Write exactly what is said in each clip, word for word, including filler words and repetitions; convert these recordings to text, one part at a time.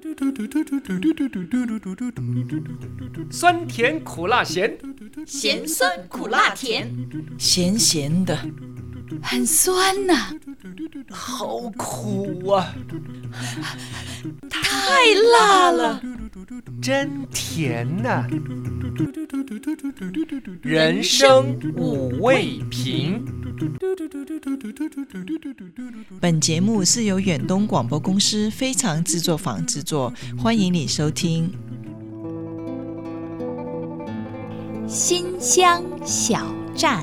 酸甜苦辣咸， 咸酸苦辣甜， 咸咸的， 很酸呐、啊， 好苦啊， 太辣了， 真甜呐、啊。人生五味瓶。 本节目是由远东广播公司非常制作坊制作，欢迎你收听。 新乡小站。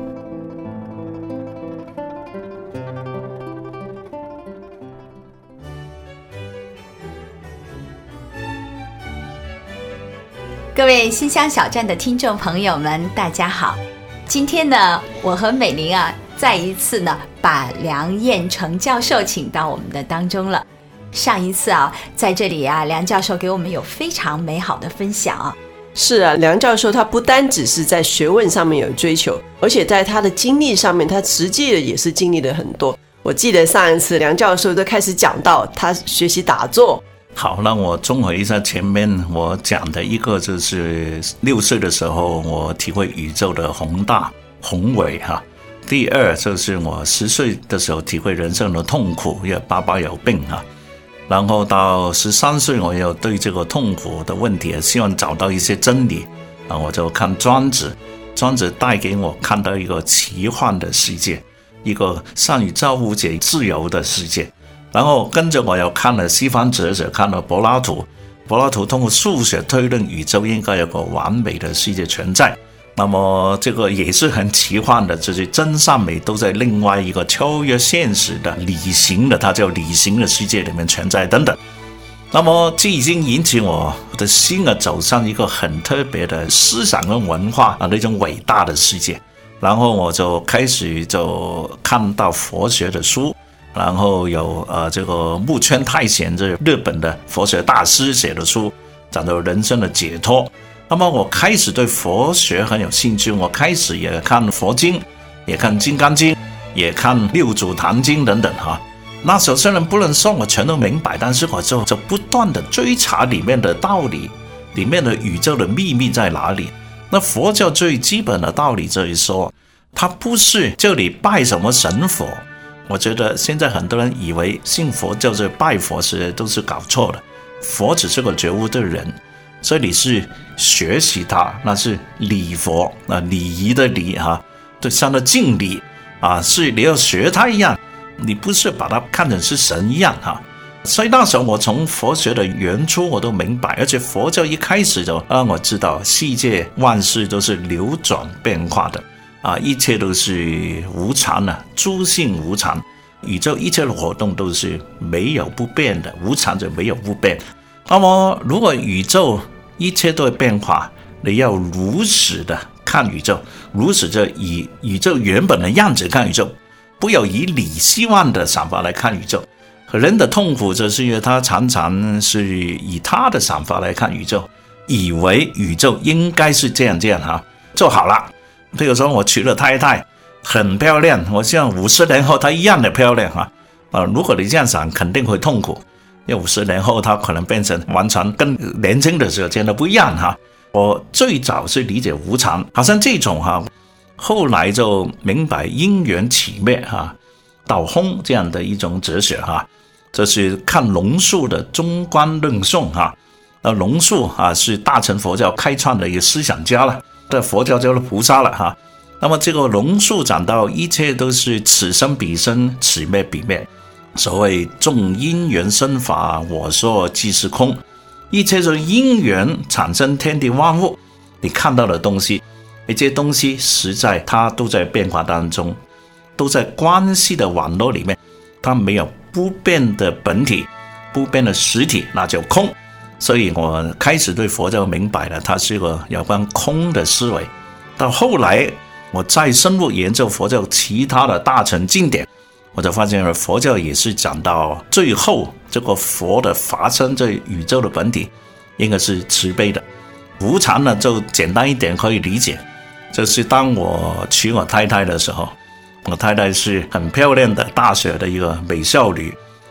各位新乡小站的听众朋友们，大家好。今天呢，我和美玲啊，再一次呢，把梁彦成教授请到我们的当中了。上一次啊，在这里啊，梁教授给我们有非常美好的分享啊。 是啊，梁教授他不单只是在学问上面有追求，而且在他的经历上面，他实际的也是经历了很多。我记得上一次梁教授都开始讲到他学习打坐。 好，那我综合一下前面我讲的一个，就是六岁的时候我体会宇宙的宏大宏伟哈。第二就是我十岁的时候体会人生的痛苦，因为爸爸有病哈。然后到十三岁，我有对这个痛苦的问题希望找到一些真理，然后我就看庄子，庄子带给我看到一个奇幻的世界，一个善于造物者自由的世界。然后跟着我又看了西方哲学，看了柏拉图，柏拉图通过数学推论宇宙应该有个完美的世界存在，那么这个也是很奇幻的，就是真善美都在另外一个超越现实的理性的，它叫理性的世界里面存在等等。那么这已经引起我的心啊走上一个很特别的思想跟文化啊那种伟大的世界。然后我就开始就看到佛学的书，然后有呃这个木村太贤，这日本的佛学大师写的书，讲到人生的解脱。那么我开始对佛学很有兴趣，我开始也看佛经，也看金刚经，也看六祖坛经等等哈。那时候虽然不能说我全都明白，但是我就就不断的追查里面的道理，里面的宇宙的秘密在哪里。那佛教最基本的道理就是说，它不是就你拜什么神佛。我觉得现在很多人以为信佛就是拜佛，是都是搞错了。佛只是个觉悟的人，所以你是学习他，那是礼佛啊，礼仪的礼哈，就像那敬礼啊，是你要学他一样，你不是把他看成是神一样哈。所以那时候我从佛学的原初我都明白，而且佛教一开始就让我知道世界万事都是流转变化的啊，一切都是无常的，诸性无常，宇宙一切的活动都是没有不变的，无常就没有不变。那么如果宇宙一切都会变化，你要如实的看宇宙，如实就以宇宙原本的样子看宇宙，不要以你希望的想法来看宇宙。人的痛苦就是因为他常常是以他的想法来看宇宙，以为宇宙应该是这样这样哈就好了。比如说我娶了太太很漂亮，我希望五十年后她一样的漂亮哈、呃、如果你这样想肯定会痛苦，因为五十年后她可能变成完全跟年轻的时候真的不一样哈。我最早是理解无常，好像这种哈，后来就明白因缘起灭哈，道空这样的一种哲学哈，这是看龙树的中观论颂哈。那龙树啊是大乘佛教开创的一个思想家了，这佛教叫做菩萨了哈。那么这个龙树讲到一切都是此生彼生，此灭彼灭，所谓众因缘生法，我说即是空，一切是因缘产生天地万物，你看到的东西，这些东西实在它都在变化当中，都在关系的网络里面，它没有不变的本体，不变的实体，那就空。所以我开始对佛教明白了，它是一个有关空的思维。到后来我再深入研究佛教其他的大乘经典，我就发现佛教也是讲到最后这个佛的发生在宇宙的本体应该是慈悲的。无常呢就简单一点可以理解，就是当我娶我太太的时候，我太太是很漂亮的大学的一个美少女，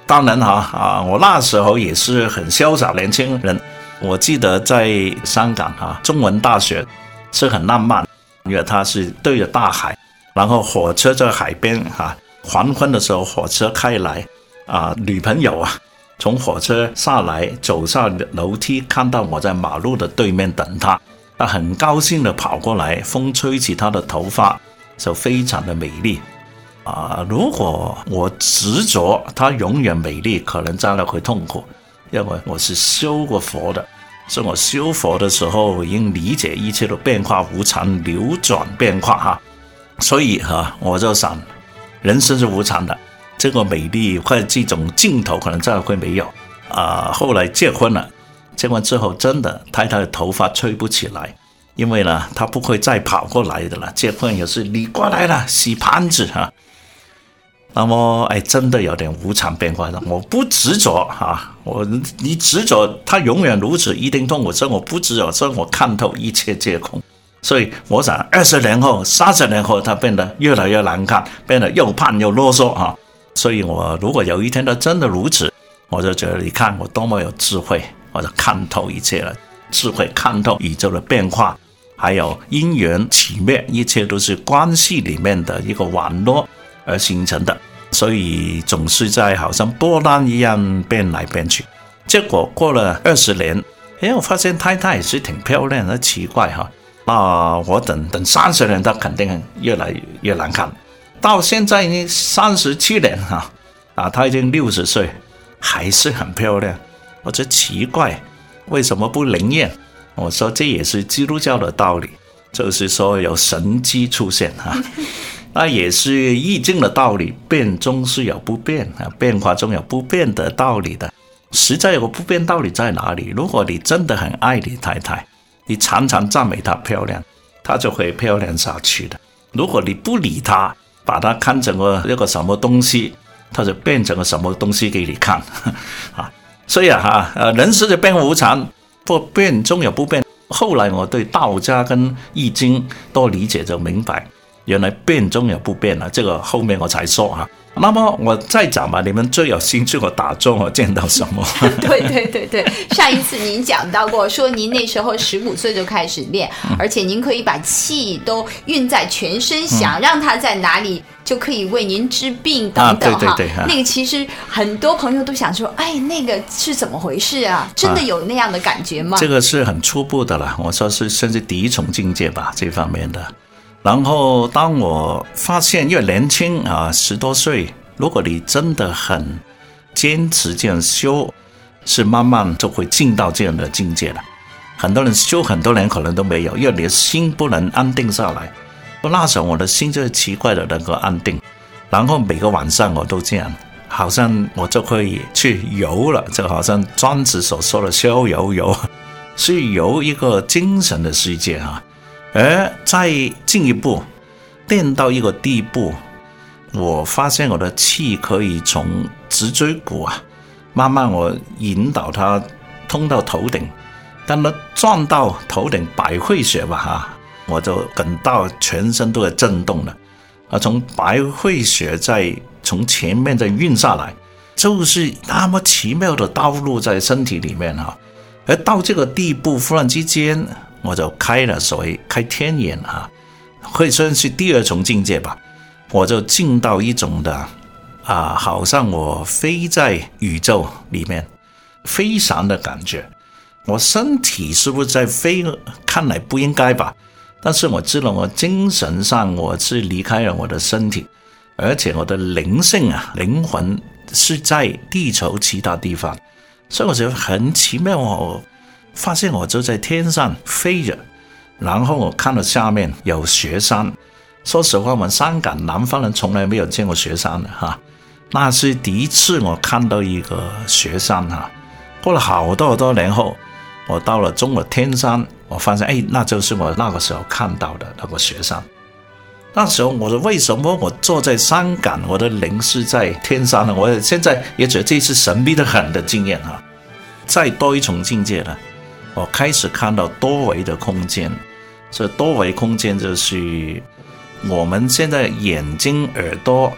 当然哈啊，我那时候也是很潇洒年轻人。我记得在香港哈，中文大学是很浪漫，因为它是对着大海，然后火车在海边哈，黄昏的时候火车开来啊，女朋友啊从火车下来，走上楼梯，看到我在马路的对面等她，她很高兴的跑过来，风吹起她的头发，就非常的美丽。啊，如果我执着它永远美丽，可能将来会痛苦，因为我是修过佛的，所以我修佛的时候已经理解一切的变化无常，流转变化哈，所以哈，我就想，人生是无常的，这个美丽或者这种镜头可能再会没有啊。后来结婚了，结婚之后真的太太的头发吹不起来，因为呢，她不会再跑过来的了。结婚也是你过来了，洗盘子哈。那么，哎，真的有点无常变化的。我不执着啊，我你执着，它永远如此，一定痛苦。所以我不执着，所以我看透一切皆空。所以我想，二十年后、三十年后，它变得越来越难看，变得又胖又啰嗦啊。所以我如果有一天它真的如此，我就觉得，你看我多么有智慧，我就看透一切了。智慧看透宇宙的变化，还有因缘起灭，一切都是关系里面的一个网络而形成的，所以总是在好像波浪一样变来变去。结果过了二十年，哎，我发现太太也是挺漂亮的，奇怪哈。那我等等三十年，她肯定越来越难看。到现在呢，三十七年哈，啊，她已经六十岁，还是很漂亮。我觉得奇怪，为什么不灵验？我说这也是基督教的道理，就是说有神迹出现哈。那也是易经的道理，变中是有不变啊，变化中有不变的道理的。实在有个不变道理在哪里？如果你真的很爱你太太，你常常赞美她漂亮，她就会漂亮下去的。如果你不理她，把她看成个一个什么东西，她就变成个什么东西给你看啊。所以啊，呃，人世的变化无常，不变中有不变。后来我对道家跟易经都理解就明白。原来变中有不变了，这个后面我才说哈。那么我再讲吧，你们最有兴趣我打中我见到什么？ 对对对对，上一次您讲到过，说您那时候十五岁就开始练，嗯、而且您可以把气都运在全身，想让它在哪里就可以为您治病等等哈、啊。对对对，啊、那个其实很多朋友都想说，哎，那个是怎么回事啊？真的有那样的感觉吗？ 啊、这个是很初步的了，我说是甚至第一重境界吧，这方面的。然后当我发现越年轻啊，十多岁，如果你真的很坚持这样修，是慢慢就会进到这样的境界了。很多人修很多年可能都没有，因为你的心不能安定下来。那时候我的心就是奇怪的能够安定，然后每个晚上我都这样，好像我就可以去游了，就好像庄子所说的逍遥游，是游一个精神的世界啊。而再进一步练到一个地步，我发现我的气可以从脊椎骨啊，慢慢我引导它通到头顶，当它撞到头顶百会穴吧哈，我就感到全身都在震动了。啊，从百会穴再从前面再运下来，就是那么奇妙的道路在身体里面哈。而到这个地步，忽然之间。我就开了所谓开天眼啊，可以算是第二重境界吧。我就进到一种的啊，好像我飞在宇宙里面，飞翔的感觉。我身体是不是在飞？看来不应该吧。但是我知道我精神上我是离开了我的身体，而且我的灵性啊，灵魂是在地球其他地方，所以我觉得很奇妙哦。发现我就在天上飞着，然后我看到下面有雪山。说实话，我们香港南方人从来没有见过雪山的哈，那是第一次我看到一个雪山哈。过了好多好多年后，我到了中国天山，我发现哎，那就是我那个时候看到的那个雪山。那时候我说，为什么我坐在香港，我的灵是在天山呢？我现在也觉得这是神秘的很的经验哈。再多一重境界了。我开始看到多维的空间，这多维空间就是我们现在眼睛、耳朵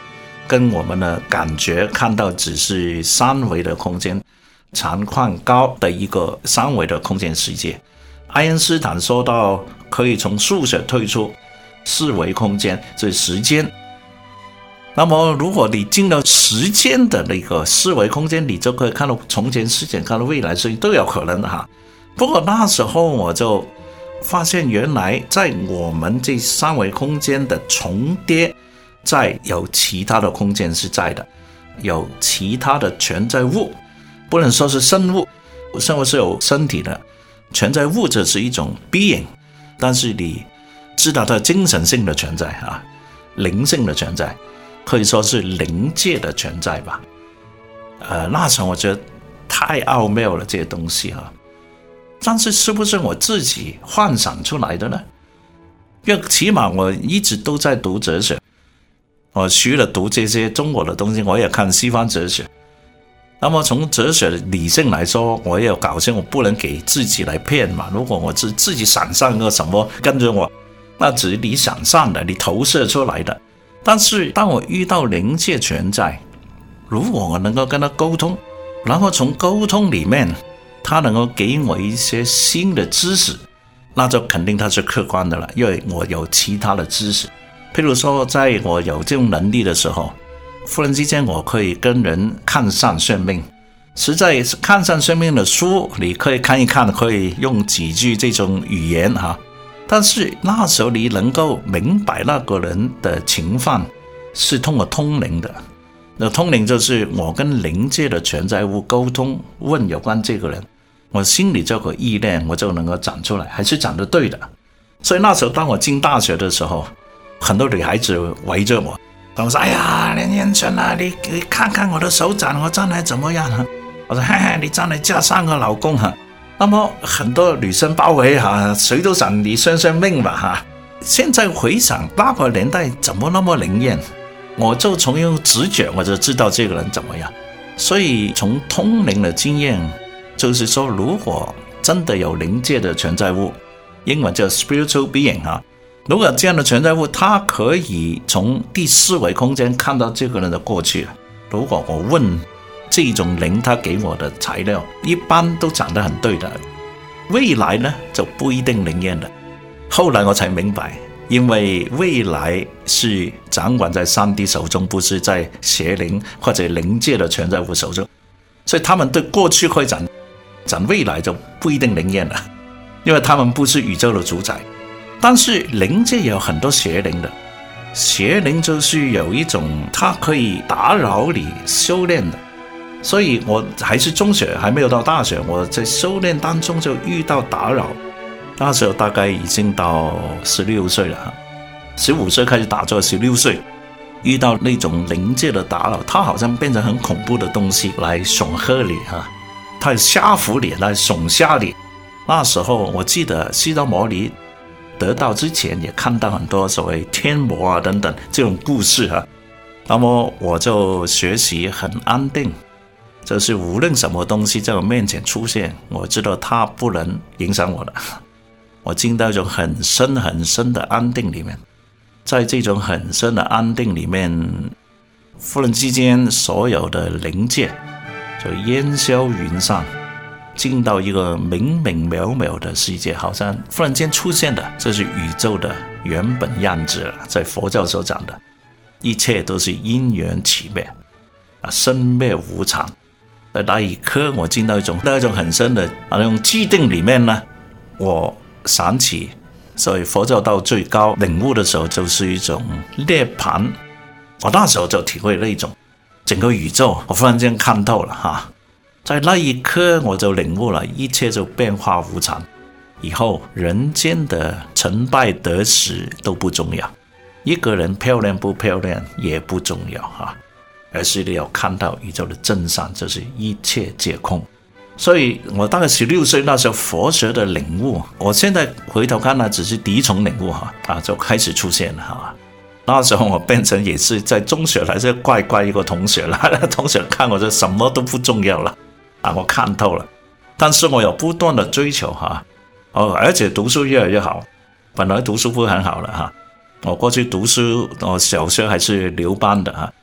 跟我们的感觉看到只是三维的空间，长宽高的一个三维的空间世界。爱因斯坦说到可以从数学推出四维空间，就是时间。那么如果你进了时间的那个四维空间，你就可以看到从前、事前，看到未来，所以都有可能哈。不过那时候我就发现，原来在我们这三维空间的重叠，在有其他的空间是在的，有其他的存在物，不能说是生物，生物是有身体的，存在物质是一种 being， 但是你知道它精神性的存在啊，灵性的存在，可以说是灵界的存在吧。呃，那时候我觉得太奥妙了这些东西啊，但是是不是我自己幻想出来的呢？因为起码我一直都在读哲学，我除了读这些中国的东西，我也看西方哲学。那么从哲学的理性来说，我也有搞清我不能给自己来骗嘛。如果我自自己想象个什么跟着我，那只是你想象的，你投射出来的。但是当我遇到灵界存在，如果我能够跟他沟通，然后从沟通里面他能够给我一些新的知识，那就肯定它是客观的了，因为我有其他的知识。譬如说在我有这种能力的时候，忽然之间我可以跟人看上生命，实在是看上生命的书你可以看一看，可以用几句这种语言哈，但是那时候你能够明白那个人的情况是通过通灵的。那通灵就是我跟灵界的存在物沟通，问有关这个人，我心里这个意念我就能够讲出来，还是讲得对的。所以那时候当我进大学的时候，很多女孩子围着我，他们说：“哎呀，连彦成啊，你你看看我的手掌，我将来怎么样啊？”我说：“嘿嘿，你将来嫁三个老公哈。”那么很多女生包围哈，谁都想你生生命吧哈。现在回想那个年代怎么那么灵验，我就从用直觉我就知道这个人怎么样。所以从通灵的经验，就是说如果真的有灵界的存在物，英文叫 spiritual being 哈。如果这样的存在物，它可以从第四维空间看到这个人的过去。如果我问这种灵，他给我的材料一般都讲得很对的，未来呢就不一定灵验了。后来我才明白，因为未来是掌管在上帝手中，不是在邪灵或者灵界的存在物手中，所以他们对过去会讲，讲未来就不一定灵验了，因为他们不是宇宙的主宰。但是灵界也有很多邪灵的，邪灵就是有一种它可以打扰你修炼的。所以我还是中学还没有到大学，我在修炼当中就遇到打扰。那时候大概已经到十六岁了，十五岁开始打坐，十六岁遇到那种灵界的打扰，它好像变成很恐怖的东西来恐吓你哈，它吓唬你，来耸吓你。那时候我记得释迦牟尼得道之前也看到很多所谓天魔啊等等这种故事哈，那么我就学习很安定，就是无论什么东西在我面前出现，我知道它不能影响我的。我进到一种很深很深的安定里面，在这种很深的安定里面，忽然之间所有的灵界就烟消云散，进到一个明明渺渺的世界，好像忽然间出现的，这是宇宙的原本样子了。在佛教所讲的一切都是因缘起灭，生灭无常。在那一刻我进到一种那一种很深的那种寂定里面呢，我想起所以佛教到最高领悟的时候就是一种涅槃。我那时候就体会那种整个宇宙我忽然间看透了哈，在那一刻我就领悟了一切就变化无常，以后人间的成败得失都不重要，一个人漂亮不漂亮也不重要哈，而是你要看到宇宙的真相，就是一切皆空。所以我大概十六岁那时候佛学的领悟，我现在回头看那只是第一重领悟哈啊，就开始出现了哈。那时候我变成也是在中学还是怪怪一个同学了，同学看我就什么都不重要了啊，我看透了。但是我有不断的追求哈，哦，而且读书越来越好，本来读书不很好了哈。我过去读书，我小学还是留班的哈。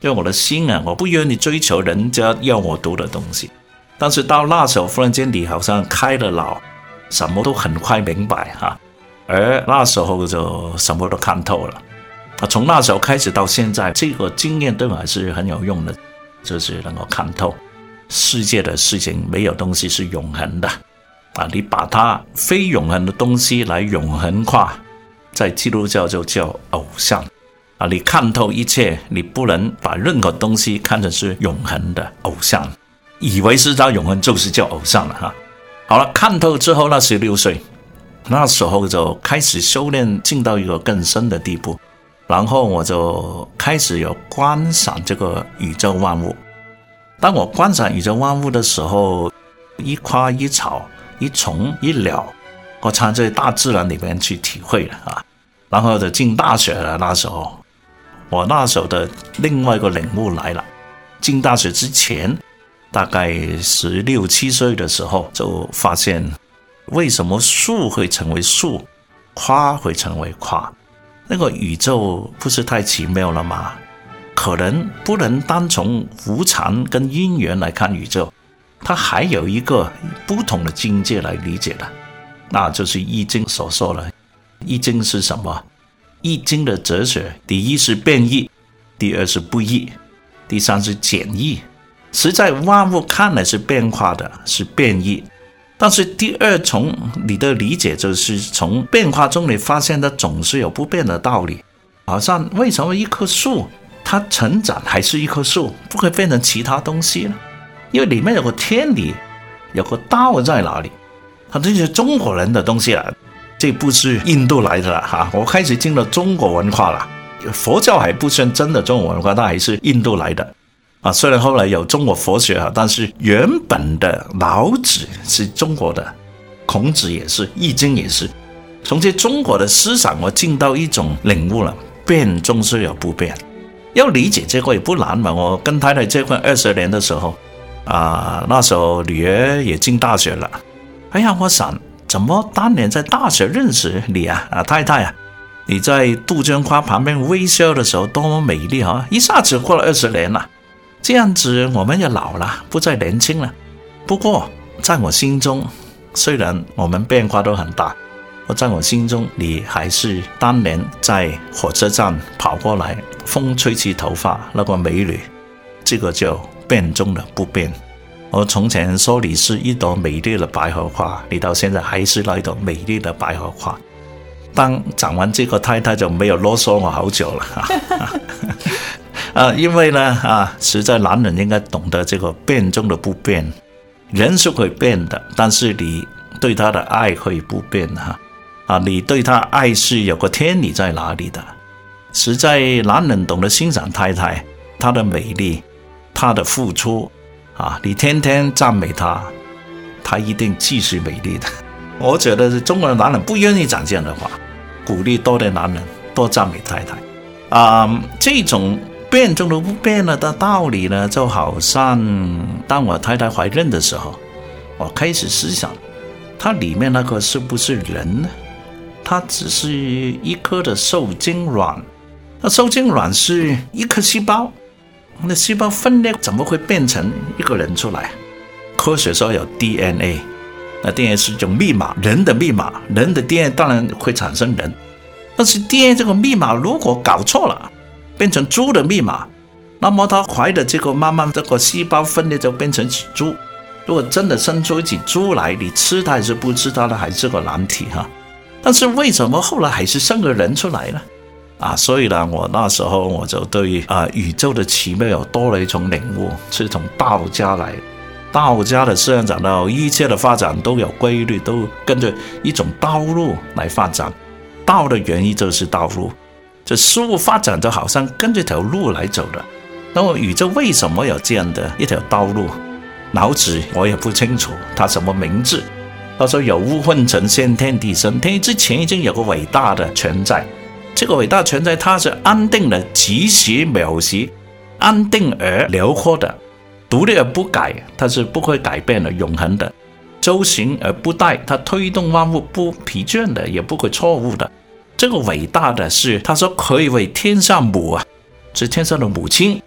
就我的心啊，我不愿意追求人家要我读的东西。但是到那时候，忽然间你好像开了脑，什么都很快明白哈。而那时候就什么都看透了。从那时候开始到现在，这个经验对我还是很有用的，就是能够看透世界的事情，没有东西是永恒的啊！你把它非永恒的东西来永恒化，在基督教就叫偶像啊！你看透一切，你不能把任何东西看成是永恒的偶像，以为是它永恒就是叫偶像了哈。好了，看透之后，那十六岁，那时候就开始修炼，进到一个更深的地步。然后我就开始有观赏这个宇宙万物。当我观赏宇宙万物的时候，一花一草一虫一鸟，我常在大自然里面去体会了啊。然后就进大学了，那时候我那时候的另外一个领悟来了。进大学之前，大概十六七岁的时候，就发现为什么树会成为树，花会成为花。那个宇宙不是太奇妙了吗？可能不能单从无常跟因缘来看宇宙，它还有一个不同的境界来理解的，那就是易经所说的。易经是什么？易经的哲学，第一是变易，第二是不易，第三是简易。实在万物看来是变化的，是变易，但是第二，从你的理解就是从变化中你发现它总是有不变的道理。好像为什么一棵树它成长还是一棵树，不会变成其他东西呢？因为里面有个天理，有个道在哪里。它这是中国人的东西了，这不是印度来的了哈。我开始进了中国文化了，佛教还不算真的中国文化，它还是印度来的。啊，虽然后来有中国佛学，但是原本的老子是中国的，孔子也是，易经也是。从这中国的思想，我进到一种领悟了，变终是有不变。要理解这个也不难嘛。我跟太太结婚二十年的时候，啊，那时候女儿也进大学了。哎呀，我想怎么当年在大学认识你啊，啊太太啊，你在杜鹃花旁边微笑的时候多么美丽啊！一下子过了二十年了。这样子我们也老了，不再年轻了。不过在我心中，虽然我们变化都很大，在我心中你还是当年在火车站跑过来风吹起头发那个美女，这个叫变中的不变。我从前说你是一朵美丽的百合花，你到现在还是那一朵美丽的百合花。当讲完这个，太太就没有啰嗦我好久了啊，因为呢啊，实在男人应该懂得这个变中的不变。人是会变的，但是你对他的爱会不变哈啊，你对他爱是有个天理在哪里的。实在男人懂得欣赏太太，她的美丽，她的付出啊，你天天赞美她，她一定继续美丽的。我觉得中国的男人不愿意讲这样的话，鼓励多的男人多赞美太太啊，这种变中的不变了的道理呢，就好像当我太太怀孕的时候，我开始思想，它里面那个是不是人呢？它只是一颗的受精卵，那受精卵是一颗细胞，那细胞分裂怎么会变成一个人出来？科学说有 D N A， 那 D N A 是一种密码，人的密码，人的 D N A 当然会产生人，但是 D N A 这个密码如果搞错了，变成猪的密码，那么它怀的这个慢慢这个细胞分裂就变成猪。如果真的生出一只猪来，你吃它还是不吃它的还是个难题哈。但是为什么后来还是生个人出来呢？啊，所以呢，我那时候我就对啊宇宙的奇妙有多了一种领悟，是从道家来。道家的思想讲到一切的发展都有规律，都跟着一种道路来发展。道的原意就是道路，这事物发展就好像跟这条路来走的。那么宇宙为什么有这样的一条道路？老子我也不清楚他什么名字，他说有物混成，先天地生，天之前已经有个伟大的存在，这个伟大存在它是安定的，极其渺细，安定而辽阔的，独立而不改，它是不会改变的，永恒的，周行而不殆，它推动万物不疲倦的，也不会错误的。这个伟大的是他说可以为天下母啊，是天上的母亲，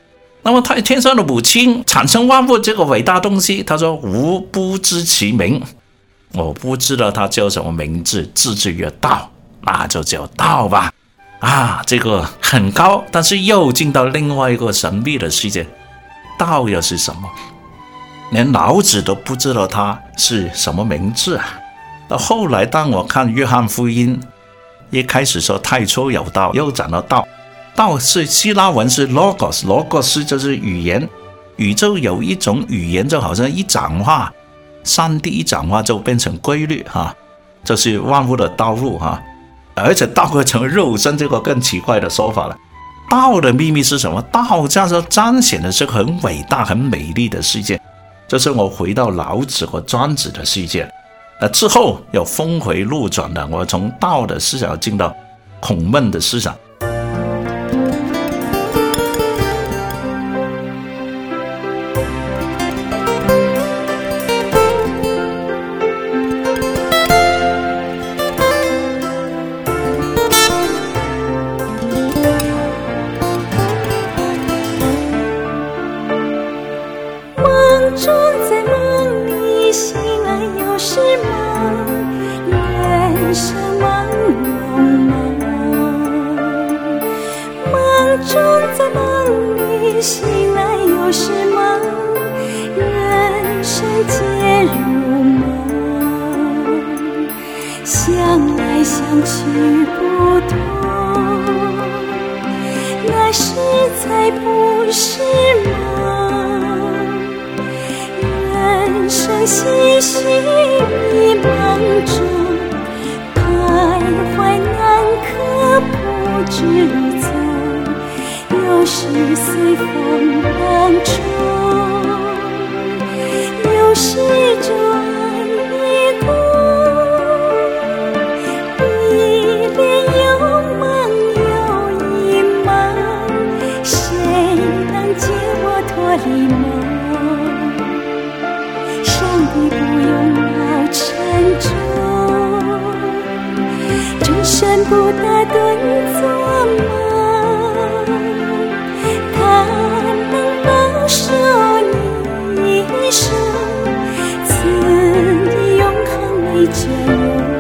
那么他天上的母亲产生万物这个伟大东西，他说吾不知其名，我不知道他叫什么名字，字字曰道，那就叫道吧。啊，这个很高，但是又进到另外一个神秘的世界。道又是什么？连老子都不知道他是什么名字啊。到后来当我看约翰福音，一开始说太初有道，又讲到道，道是希腊文是 logos， logos 就是语言，宇宙有一种语言就好像一讲话，上帝一讲话就变成规律哈，这是万物的道路哈。而且道会成为肉身，这个更奇怪的说法了。道的秘密是什么？道这样说彰显的是很伟大很美丽的世界，就是我回到老子和庄子的世界。那之后有峰回路转的，我从道的思想进到孔孟的思想。 想来想去不同，那实在不是梦。人生唏嘘迷茫中，徘徊难可不知路走，有时随风当冲，有时转一顾。脱离梦，上帝不用老沉重，终身不打盹做梦，他能保守你一生，赐你永恒没倦容。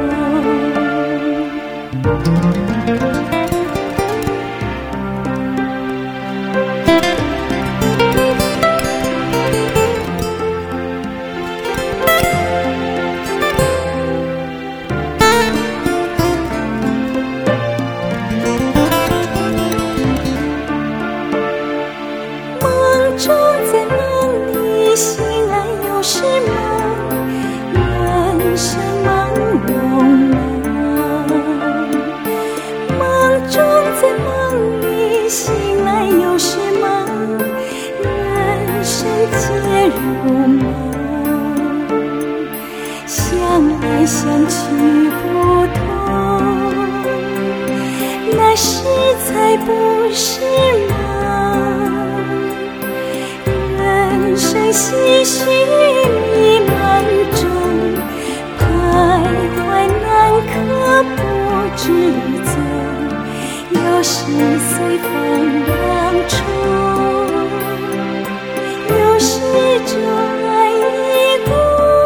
想去不同，那实在不是梦。人生唏嘘迷茫中，徘徊难可不知路走，有时随风当冲，有时转一顾。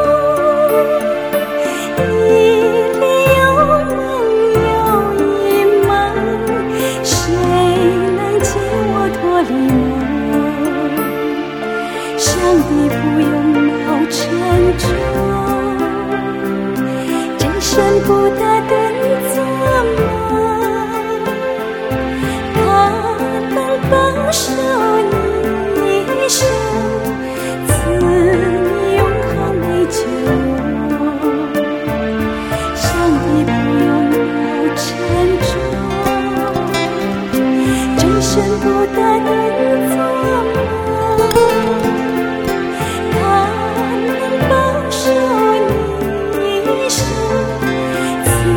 上帝不用老沉重，真身不打盹做梦，他能保守你一生，赐你永恒没倦容。上帝不用老沉重，真身不打盹做梦。保守你一生，赐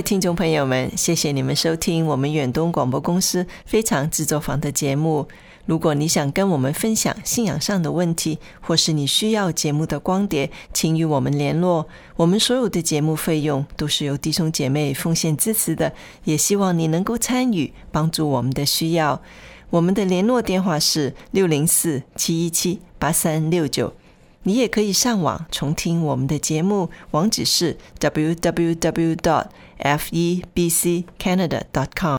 位听众朋友们，谢谢你们收听我们远东广播公司非常制作坊的节目。如果你想跟我们分享信仰上的问题，或是你需要节目的光碟，请与我们联络。我们所有的节目费用都是由弟兄姐妹奉献支持的，也希望你能够参与，帮助我们的需要。我们的联络电话是六零四七一七八三六九。你也可以上网重听我们的节目，网址是 double u double u double u dot f e b c canada dot com。